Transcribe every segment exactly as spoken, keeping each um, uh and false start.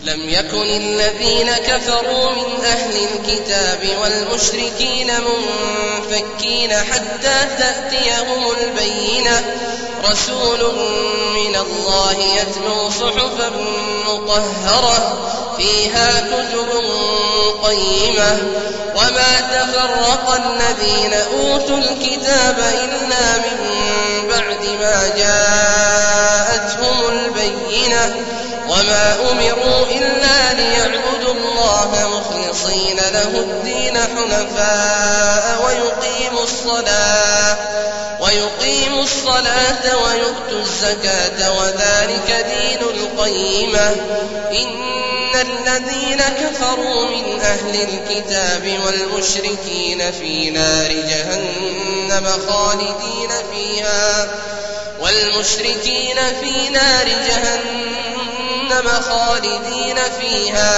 لم يكن الذين كفروا من أهل الكتاب والمشركين منفكين حتى تأتيهم البينة رسول من الله يتلو صحفا مطهرة فيها كتب قيمة وما تفرق الذين أوتوا الكتاب إلا من بعد ما جاءتهم البينة وما أمروا إلا ليعبدوا الله مخلصين له الدين حنفاء ويقيموا الصلاة ويقيموا الصلاة ويؤتوا الزكاة وذلك دين القيمة إن الذين كفروا من أهل الكتاب والمشركين في نار جهنم خالدين فيها والمشركين في نار جهنم خالدين فيها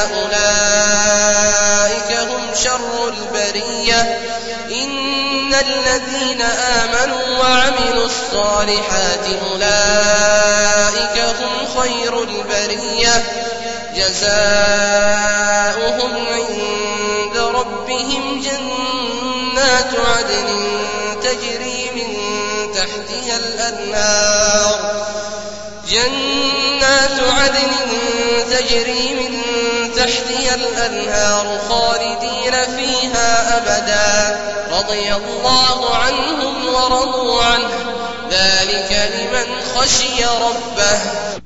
أولئك هم شر البرية إن الذين آمنوا وعملوا الصالحات أولئك هم خير البرية جزاؤهم عند ربهم جنات عدن تجري من تحتها الأنهار جنات عدن تجري من تحتها الأنهار خالدين فيها أبدا رضي الله عنهم ورضوا عنه ذلك لمن خشي ربه.